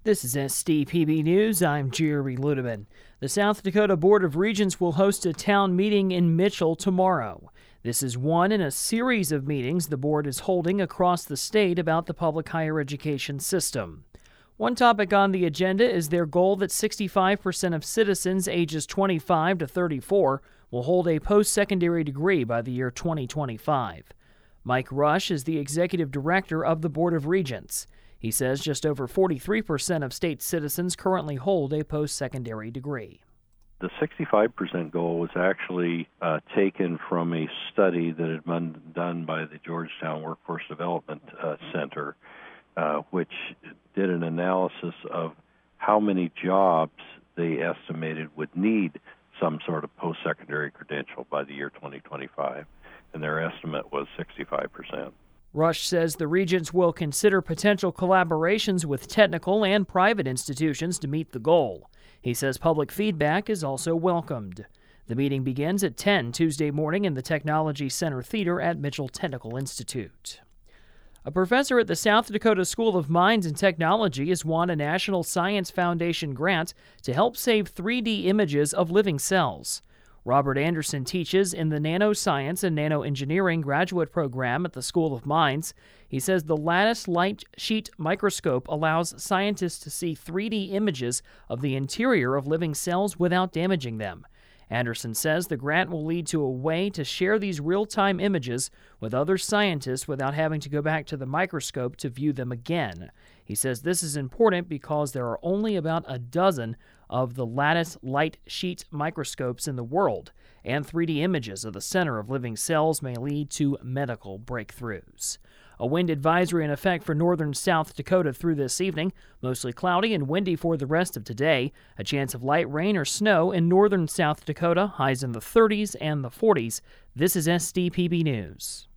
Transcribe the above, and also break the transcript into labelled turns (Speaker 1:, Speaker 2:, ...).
Speaker 1: This is SDPB News. I'm Jerry Ludeman. The South Dakota Board of Regents will host a town meeting in Mitchell tomorrow. This is one in a series of meetings the board is holding across the state about the public higher education system. One topic on the agenda is their goal that 65% of citizens ages 25 to 34 will hold a post-secondary degree by the year 2025. Mike Rush is the executive director of the Board of Regents. He says just over 43% of state citizens currently hold a post-secondary degree.
Speaker 2: The 65% goal was actually taken from a study that had been done by the Georgetown Workforce Development Center, which did an analysis of how many jobs they estimated would need some sort of post-secondary credential by the year 2025, and their estimate was 65%.
Speaker 1: Rush says the Regents will consider potential collaborations with technical and private institutions to meet the goal. He says public feedback is also welcomed. The meeting begins at 10 Tuesday morning in the Technology Center Theater at Mitchell Technical Institute. A professor at the South Dakota School of Mines and Technology has won a National Science Foundation grant to help save 3D images of living cells. Robert Anderson teaches in the Nanoscience and Nanoengineering graduate program at the School of Mines. He says the lattice light sheet microscope allows scientists to see 3D images of the interior of living cells without damaging them. Anderson says the grant will lead to a way to share these real-time images with other scientists without having to go back to the microscope to view them again. He says this is important because there are only about a dozen of the lattice light sheet microscopes in the world, and 3D images of the center of living cells may lead to medical breakthroughs. A wind advisory in effect for northern South Dakota through this evening. Mostly cloudy and windy for the rest of today. A chance of light rain or snow in northern South Dakota. Highs in the 30s and the 40s. This is SDPB News.